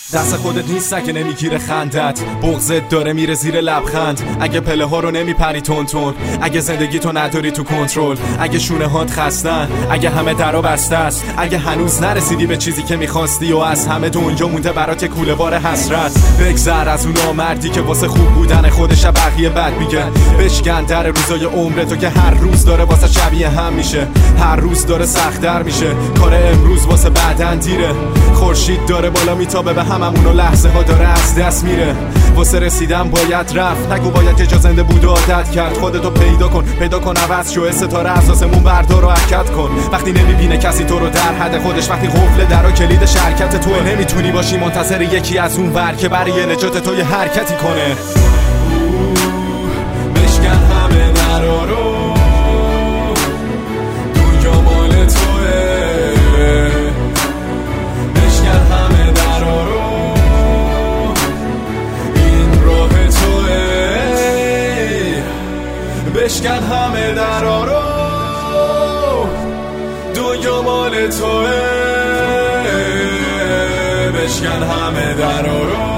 دست خودت نیست اگه نمیگیره خندت، بغضت داره میره زیر لبخند. اگه پله ها رو نمیپری تون تون، اگه زندگی تو نداری تو کنترل، اگه شونه هات خستن، اگه همه درا بسته است، اگه هنوز نرسیدی به چیزی که میخواستی و از همه دنیا مونده برات کوله بار حسرت. بگذر از اون نامردی که واسه خوب بودن خودش بقیه بد میگه. بشکن در روزای عمرتو که هر روز داره واسه شبیه هم میشه، هر روز داره سخت‌تر میشه. کار امروز واسه بعدن دیره، خورشید داره بالا میتابه به هممون و لحظه ها داره از دست میره. واسه رسیدن باید رفت، نگو باید یه جا زنده بود و عادت کرد. خودتو پیدا کن عوض شو، ستاره اساسمون بردار و حرکت کن. وقتی نمیبینه کسی تو رو در حد خودش، وقتی قفل در و کلید شرکت توه، نمیتونی باشی منتظر یکی از اون ور که برای نجات تو یه حرکتی کنه. بشکن همه درا رو، دنیا مال توه. بشکن همه درا رو، این راه توه. بشکن همه درا رو، دنیا مال توه. بشکن همه درا رو،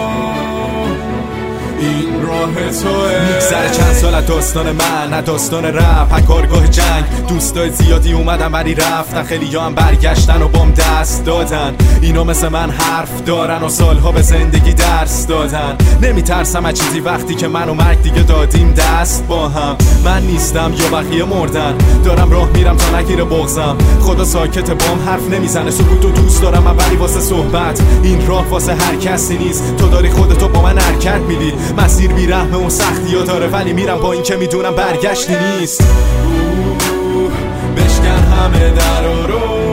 این راه توه. میگذره چند سال از داستان من، نه داستان رپ، کارگاه جنگ. دوستای زیادی اومدن ولی رفتن، خیلی هم برگشتن و بام دست دادن. اینا مثل من حرف دارن و سالها به زندگی درس دادن. نمیترسم از چیزی وقتی که من و مرگ دیگه دادیم دست با هم. من نیستم یا بقیه مردن، دارم راه میرم تا نگیره بغضم. خدا ساکت بام حرف نمیزنه، سکوتو دوست دارم من ولی واسه صحبت. این راه واسه هر کسی نیست، تو داری خودتو با من حرکت میدی. مسیر بیرحمه و سختی ها داره ولی میرم با این که میدونم برگشتی نیست. بشکن همه درا رو،